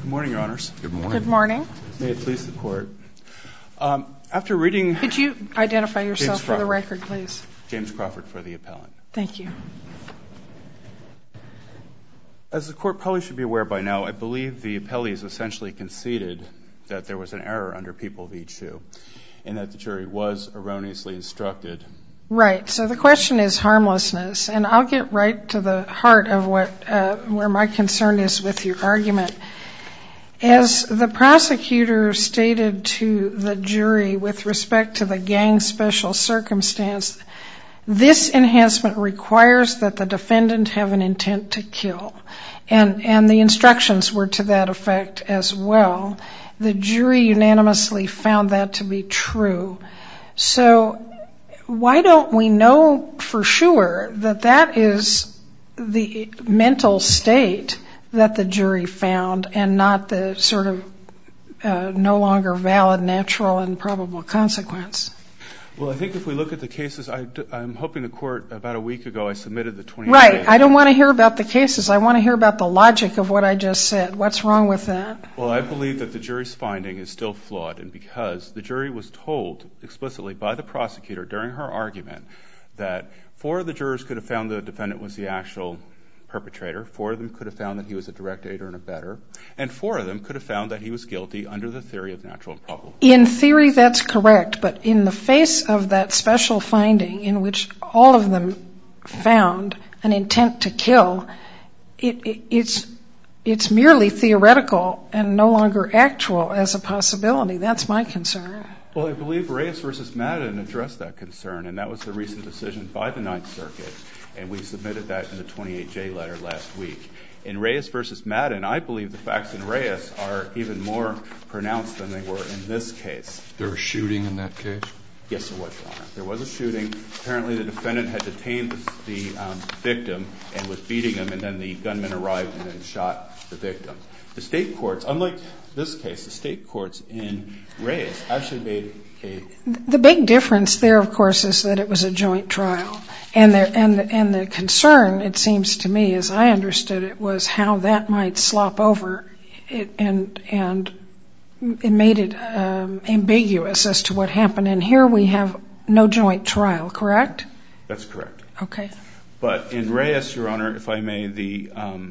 Good morning, Your Honors. Good morning. Good morning. May it please the Court. After reading... Could you identify yourself for the record, please? James Crawford for the appellant. Thank you. As the Court probably should be aware by now, I believe the appellees essentially conceded that there was an error under People v. Chu and that the jury was erroneously instructed. Right. So the question is harmlessness, and I'll get right to the heart of where my concern is with your argument. As the prosecutor stated to the jury with respect to the gang special circumstance, this enhancement requires that the defendant have an intent to kill. And the instructions were to that effect as well. The jury unanimously found that to be true. So why don't we know for sure that that is the mental state that the jury found and not the sort of no longer valid, natural, and probable consequence? Well, I think if we look at the cases, I'm hoping the Court, about a week ago, I submitted the 28 Right. I don't want to hear about the cases. I want to hear about the logic of what I just said. What's wrong with that? Well, I believe that the jury's finding is still flawed, and because the jury was told explicitly by the prosecutor during her argument that 4 of the jurors could have found the defendant was the actual perpetrator, 4 of them could have found that he was a direct aider and abetter, and 4 of them could have found that he was guilty under the theory of natural and probable. In theory, that's correct, but in the face of that special finding in which all of them found an intent to kill, it's merely theoretical and no longer actual as a possibility. That's my concern. Well, I believe Reyes v. Madden addressed that concern, and that was the recent decision by the Ninth Circuit, and we submitted that in the 28J letter last week. In Reyes v. Madden, I believe the facts in Reyes are even more pronounced than they were in this case. There was shooting in that case? Yes, there was, Your Honor. There was a shooting. Apparently, the defendant had detained the victim and was beating him, and then the gunman arrived and then shot the victim. The state courts, unlike this case, the state courts in Reyes actually made a... The big difference there, of course, is that it was a joint trial. And the concern, it seems to me, as I understood it, was how that might slop over and it made it ambiguous as to what happened. And here we have no joint trial, correct? That's correct. Okay. But in Reyes, Your Honor, if I may, the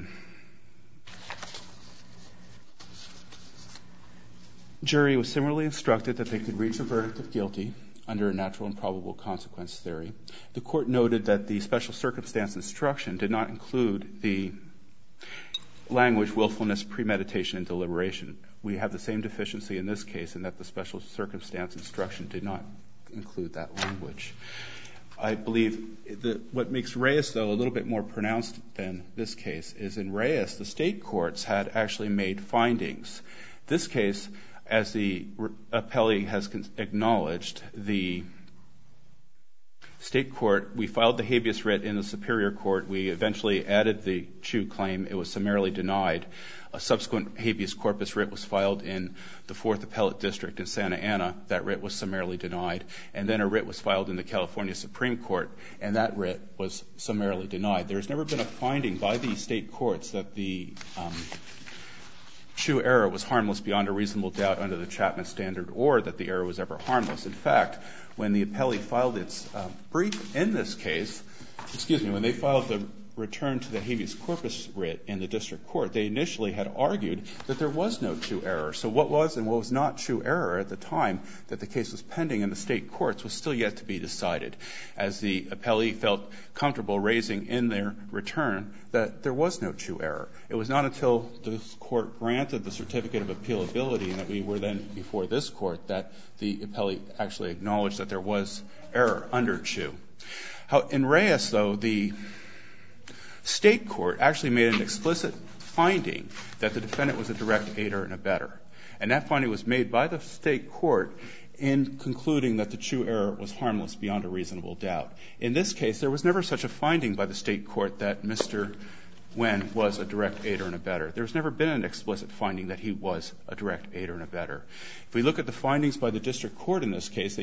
jury was similarly instructed that they could reach a verdict of guilty under a natural and probable consequence theory. The court noted that the special circumstance instruction did not include the language willfulness, premeditation, and deliberation. We have the same deficiency in this case in that the special circumstance instruction did not include that language. I believe what makes Reyes, though, a little bit more pronounced than this case is in Reyes, the state courts had actually made findings. This case, as the appellee has acknowledged, the state court, we filed the habeas writ in the superior court. We eventually added the Chu claim. It was summarily denied. A subsequent habeas corpus writ was filed in the 4th Appellate District in Santa Ana. That writ was summarily denied. And then a writ was filed in the California Supreme Court, and that writ was summarily denied. There's never been a finding by the state courts that the Chu error was harmless beyond a reasonable doubt under the Chapman standard, or that the error was ever harmless. In fact, when the appellee filed its brief in this case, when they filed the return to the habeas corpus writ in the district court, they initially had argued that there was no Chu error. So what was and what was not Chu error at the time that the case was pending in the state courts was still yet to be decided, as the appellee felt comfortable raising in their return that there was no Chu error. It was not until the court granted the certificate of appealability and that we were then before this court that the appellee actually acknowledged that there was error under Chu. In Reyes, though, the state court actually made an explicit finding that the defendant was a direct aider and abetter. And that finding was made by the state court in concluding that the Chu error was harmless beyond a reasonable doubt. In this case, there was never such a finding by the state court that Mr. Nguyen was a direct aider and abetter. There's never been an explicit finding that he was a direct aider and abetter. If we look at the findings by the district court in this case, they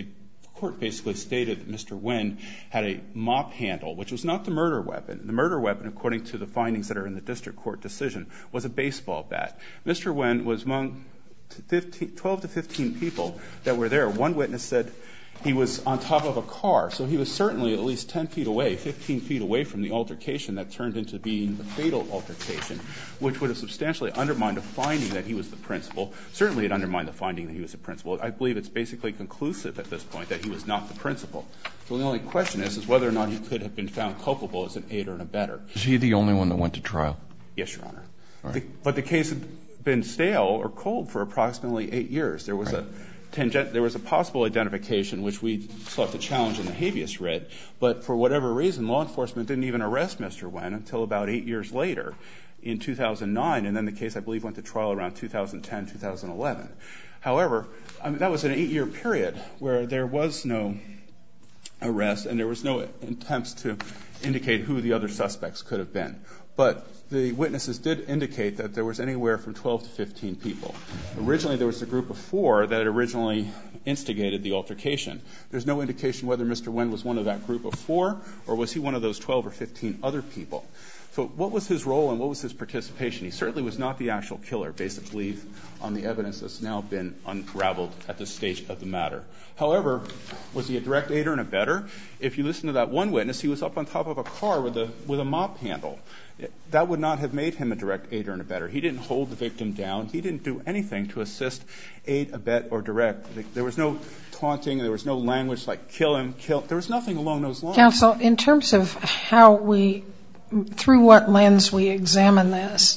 court basically stated that Mr. Nguyen had a mop handle, which was not the murder weapon. The murder weapon, according to the findings that are in the district court decision, was a baseball bat. Mr. Nguyen was among 12 to 15 people that were there. One witness said he was on top of a car, so he was certainly at least 10 feet away, 15 feet away from the altercation that turned into being the fatal altercation, which would have substantially undermined a finding that he was the principal. Certainly it undermined the finding that he was the principal. I believe it's basically conclusive at this point that he was not the principal. So the only question is whether or not he could have been found culpable as an aider and abettor. Is he the only one that went to trial? Yes, Your Honor. Right. But the case had been stale or cold for approximately 8 years. There was a possible identification, which we sought to challenge in the habeas writ, but for whatever reason, law enforcement didn't even arrest Mr. Nguyen until about 8 years later in 2009, and then the case, I believe, went to trial around 2010, 2011. However, that was an 8-year period where there was no arrest and there was no attempts to indicate who the other suspects could have been. But the witnesses did indicate that there was anywhere from 12 to 15 people. Originally, there was a group of 4 that originally instigated the altercation. There's no indication whether Mr. Nguyen was one of that group of 4 or was he one of those 12 or 15 other people. So what was his role and what was his participation? He certainly was not the actual killer, based, I believe, on the evidence that's now been unraveled at this stage of the matter. However, was he a direct aider and abettor? If you listen to that one witness, he was up on top of a car with a mop handle. That would not have made him a direct aider and abettor. He didn't hold the victim down. He didn't do anything to assist, aid, abet, or direct. There was no taunting. There was no language like kill him, kill. There was nothing along those lines. Counsel, in terms of how we, through what lens we examine this,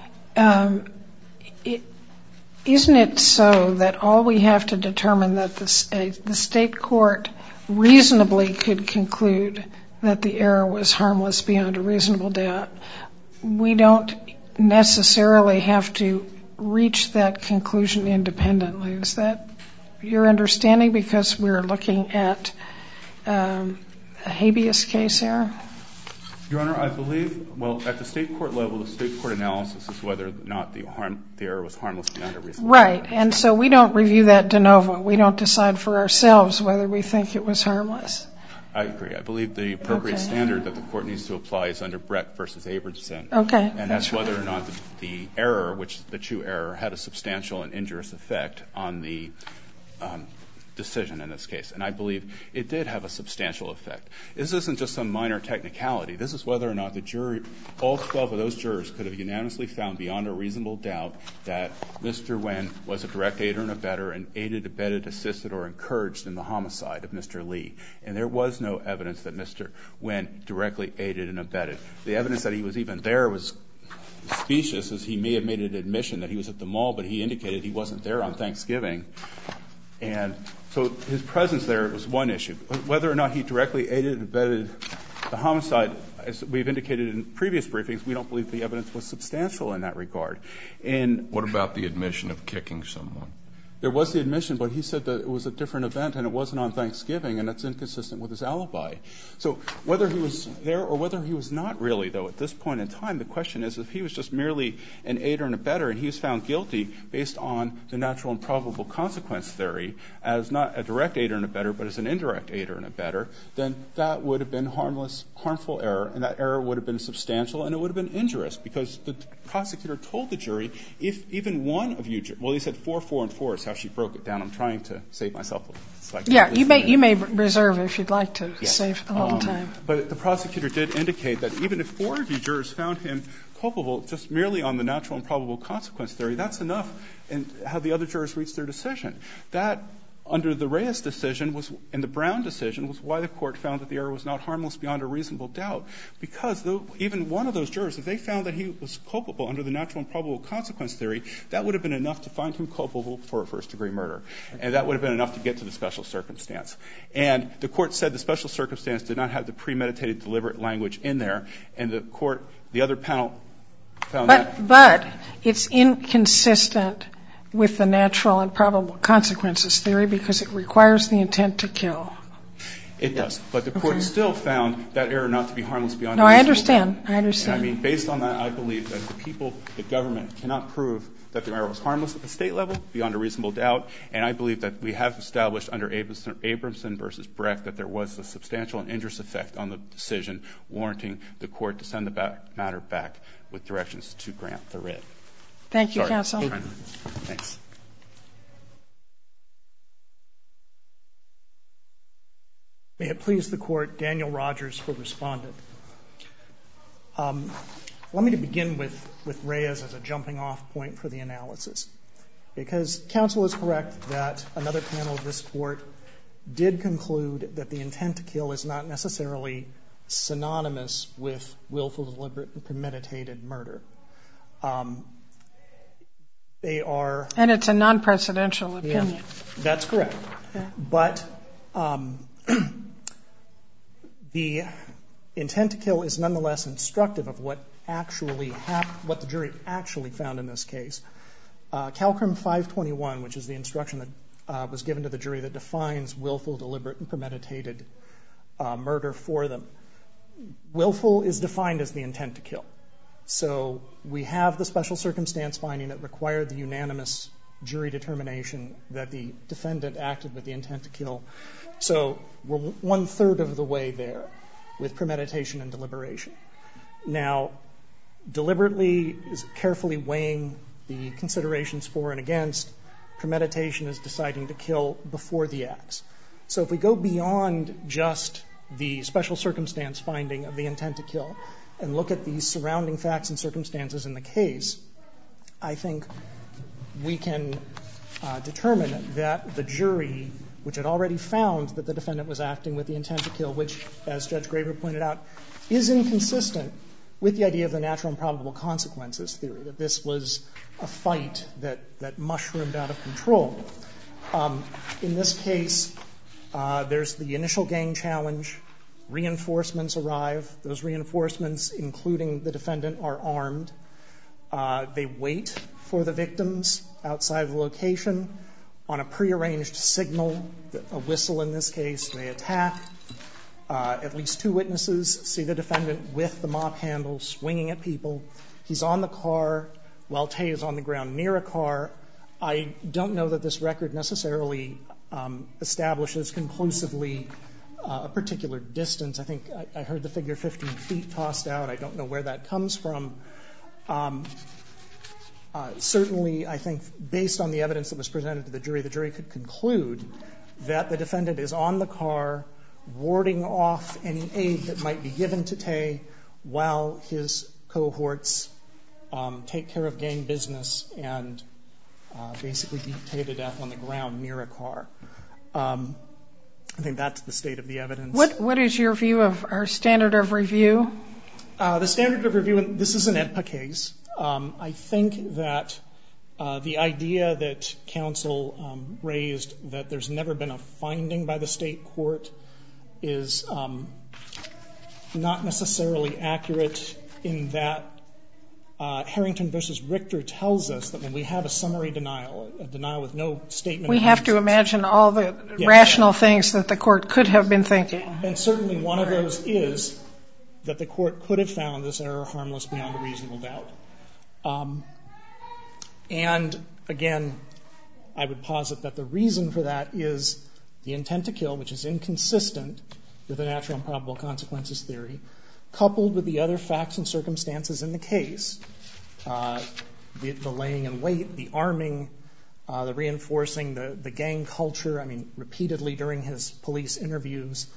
isn't it so that all we have to determine that the state court reasonably could conclude that the error was harmless beyond a reasonable doubt? We don't necessarily have to reach that conclusion independently. Is that your understanding, because we're looking at a habeas case here? Your Honor, I believe, well, at the state court level, the state court analysis is whether or not the error was harmless beyond a reasonable doubt. Right, and so we don't review that de novo. We don't decide for ourselves whether we think it was harmless. I agree. I believe the appropriate standard that the court needs to apply is under Brett versus Abramson. Okay. And that's whether or not the error, which the true error, had a substantial and injurious effect on the decision in this case. And I believe it did have a substantial effect. This isn't just some minor technicality. This is whether or not the jury, all 12 of those jurors, could have unanimously found beyond a reasonable doubt that Mr. Nguyen was a direct aider and abettor and aided, abetted, assisted, or encouraged in the homicide of Mr. Lee. And there was no evidence that Mr. Nguyen directly aided and abetted. The evidence that he was even there was specious, as he may have made an admission that he was at the mall, but he indicated he wasn't there on Thanksgiving. And so his presence there was one issue. Whether or not he directly aided and abetted the homicide, as we've indicated in previous briefings, we don't believe the evidence was substantial in that regard. And what about the admission of kicking someone? There was the admission, but he said that it was a different event and it wasn't on Thanksgiving, and that's inconsistent with his alibi. So whether he was there or whether he was not really, though, at this point in time, the question is if he was just merely an aider and abettor and he was found guilty based on the natural and probable consequence theory as not a direct aider and abettor but as an indirect aider and abettor, then that would have been harmful error, and that error would have been substantial and it would have been injurious, because the prosecutor told the jury if even one of you, well, he said 4, 4, and 4 is how she broke it down. I'm trying to save myself a second. Yeah, you may reserve if you'd like to save a little time. But the prosecutor did indicate that even if 4 of you jurors found him culpable just merely on the natural and probable consequence theory, that's enough in how the other jurors reached their decision. That, under the Reyes decision and the Brown decision, was why the court found that the error was not harmless beyond a reasonable doubt. Because even one of those jurors, if they found that he was culpable under the natural and probable consequence theory, that would have been enough to find him culpable for a first-degree murder. And that would have been enough to get to the special circumstance. And the court said the special circumstance did not have the premeditated, deliberate language in there. And the other panel found that. But it's inconsistent with the natural and probable consequences theory because it requires the intent to kill. It does. But the court still found that error not to be harmless beyond No, a I reasonable understand. doubt. I understand. And I mean, based on that, I believe that the government cannot prove that the error was harmless at the state level beyond a reasonable doubt. And I believe that we have established under Abramson versus Brecht that there was a substantial and injurious effect on the decision, warranting the court to send the matter back with directions to grant the writ. Thank you, counsel. Thanks. May it please the Court, Daniel Rogers for respondent. Let me begin with Reyes as a jumping-off point for the analysis, because counsel is correct that another panel of this Court did conclude that the intent to kill is not necessarily synonymous with willful, deliberate, and premeditated murder. They are... And it's a non-presidential opinion. Yeah, that's correct. Okay. But the intent to kill is nonetheless instructive of what what the jury actually found in this case. CalCrim 521, which is the instruction that was given to the jury that defines willful, deliberate, and premeditated murder for them. Willful is defined as the intent to kill. So we have the special circumstance finding that required the unanimous jury determination that the defendant acted with the intent to kill. So we're 1/3 of the way there with premeditation and deliberation. Now, deliberately is carefully weighing the considerations for and against. Premeditation is deciding to kill before the acts. So if we go beyond just the special circumstance finding of the intent to kill and look at the surrounding facts and circumstances in the case, I think we can determine that the jury, which had already found that the defendant was acting with the intent to kill, which, as Judge Graber pointed out, is inconsistent with the idea of the natural and probable consequences theory, that this was a fight that mushroomed out of control. In this case, there's the initial gang challenge. Reinforcements arrive. Those reinforcements, including the defendant, are armed. They wait for the victims outside of the location. On a prearranged signal, a whistle in this case, they attack. At least 2 witnesses see the defendant with the mop handle swinging at people. He's on the car while Tay is on the ground near a car. I don't know that this record necessarily establishes conclusively a particular distance. I think I heard the figure 15 feet tossed out. I don't know where that comes from. Certainly, I think, based on the evidence that was presented to the jury could conclude that the defendant is on the car, warding off any aid that might be given to Tay while his cohorts take care of gang business and basically beat Tay to death on the ground near a car. I think that's the state of the evidence. What is your view of our standard of review? The standard of review, and this is an AEDPA case. I think that the idea that counsel raised that there's never been a finding by the state court is not necessarily accurate, in that Harrington versus Richter tells us that when we have a summary denial, a denial with no statement. We have to imagine all the rational things that the court could have been thinking. And certainly one of those is that the court could have found this error harmless beyond a reasonable doubt. And again, I would posit that the reason for that is the intent to kill, which is inconsistent with the natural and probable consequences theory, coupled with the other facts and circumstances in the case, the laying in wait, the arming, the reinforcing, the gang culture. I mean, repeatedly during his police interviews,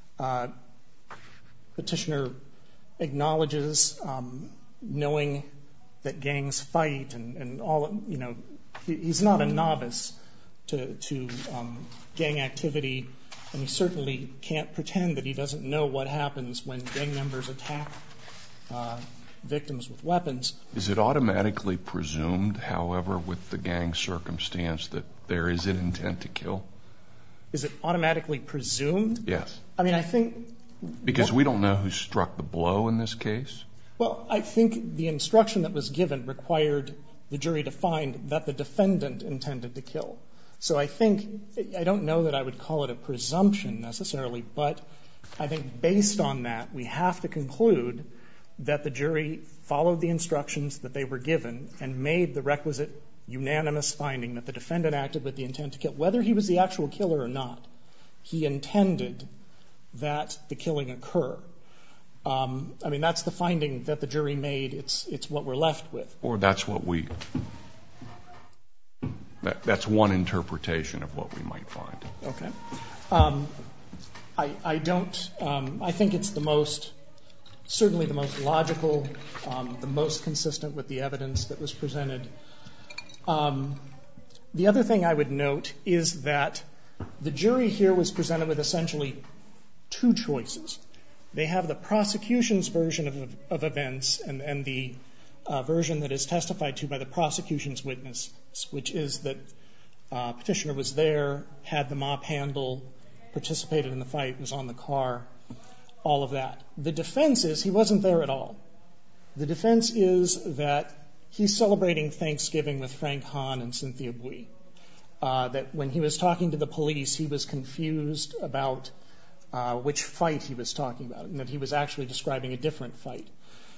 petitioner acknowledges knowing that gangs fight and all, you know, he's not a novice to gang activity, and he certainly can't pretend that he doesn't know what happens when gang members attack victims with weapons. Is it automatically presumed, however, with the gang circumstance that there is an intent to kill? Is it automatically presumed? Yes. I mean, I think... Because we don't know who struck the blow in this case? Well, I think the instruction that was given required the jury to find that the defendant intended to kill. So I don't know that I would call it a presumption necessarily, but I think based on that, we have to conclude that the jury followed the instructions that they were given and made the requisite unanimous finding that the defendant acted with the intent to kill. Whether he was the actual killer or not, he intended that the killing occur. I mean, that's the finding that the jury made. It's what we're left with. Or that's one interpretation of what we might find. Okay. I think it's certainly the most logical, the most consistent with the evidence that was presented. The other thing I would note is that the jury here was presented with essentially two choices. They have the prosecution's version of events and the version that is testified to by the prosecution's witness, which is that petitioner was there, had the mop handle, participated in the fight, was on the car, all of that. The defense is he wasn't there at all. The defense is that he's celebrating Thanksgiving with Frank Hahn and Cynthia Bui. That when he was talking to the police, he was confused about which fight he was talking about, and that he was actually describing a different fight.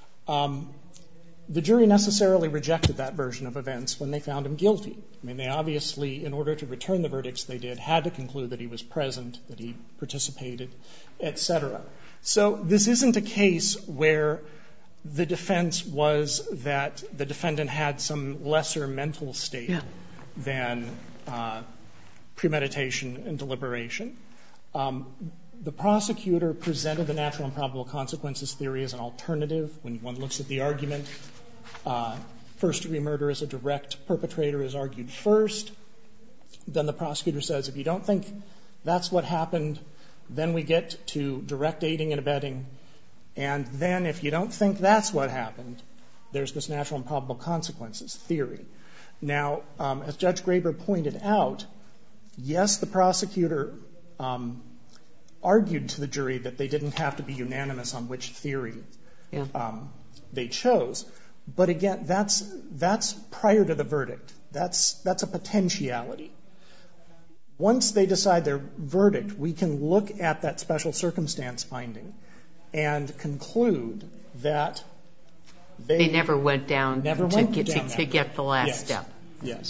The jury necessarily rejected that version of events when they found him guilty. I mean, they obviously, in order to return the verdicts they did, had to conclude that he was present, that he participated, et cetera. So this isn't a case where the defense was that the defendant had some lesser mental state than premeditation and deliberation. The prosecutor presented the natural and probable consequences theory as an alternative. When one looks at the argument, first-degree murder as a direct perpetrator is argued first. Then the prosecutor says, if you don't think that's what happened, then we get to direct aiding and abetting. And then if you don't think that's what happened, there's this natural and probable consequences theory. Now, as Judge Graber pointed out, yes, the prosecutor argued to the jury that they didn't have to be unanimous on which theory they chose. But again, that's prior to the verdict. That's a potentiality. Once they decide their verdict, we can look at that special circumstance finding and conclude that they never went down to get the last step. Yes.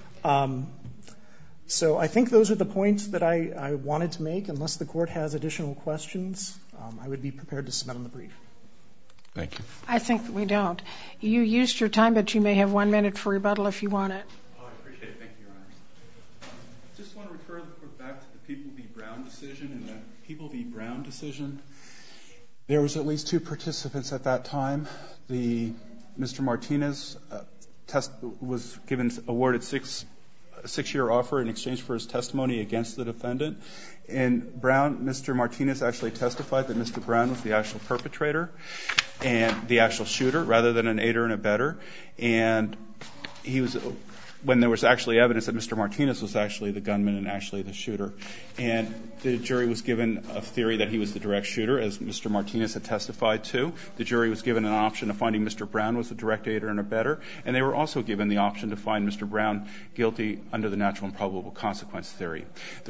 So I think those are the points that I wanted to make. Unless the Court has additional questions, I would be prepared to submit on the brief. Thank you. I think we don't. You used your time, but you may have 1 minute for rebuttal if you want it. Oh, I appreciate it. Thank you, Your Honor. I just want to refer the Court back to the People v. Brown decision. In the People v. Brown decision, there was at least 2 participants at that time. Mr. Martinez was awarded a 6-year offer in exchange for his testimony against the defendant. In Brown, Mr. Martinez actually testified that Mr. Brown was the actual perpetrator and the actual shooter rather than an aider and abetter. And when there was actually evidence that Mr. Martinez was actually the gunman and actually the shooter. And the jury was given a theory that he was the direct shooter, as Mr. Martinez had testified to. The jury was given an option of finding Mr. Brown was the direct aider and abetter. And they were also given the option to find Mr. Brown guilty under the natural and probable consequence theory.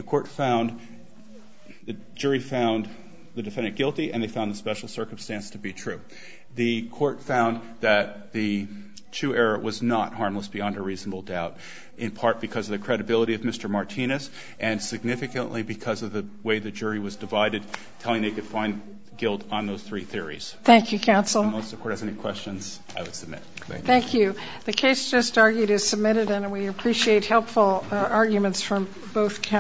The jury found the defendant guilty, and they found the special circumstance to be true. The Court found that the Chu error was not harmless beyond a reasonable doubt, in part because of the credibility of Mr. Martinez and significantly because of the way the jury was divided, telling they could find guilt on those 3 theories. Thank you, counsel. Unless the Court has any questions, I would submit. Thank you. The case just argued is submitted, and we appreciate helpful arguments from both counsels.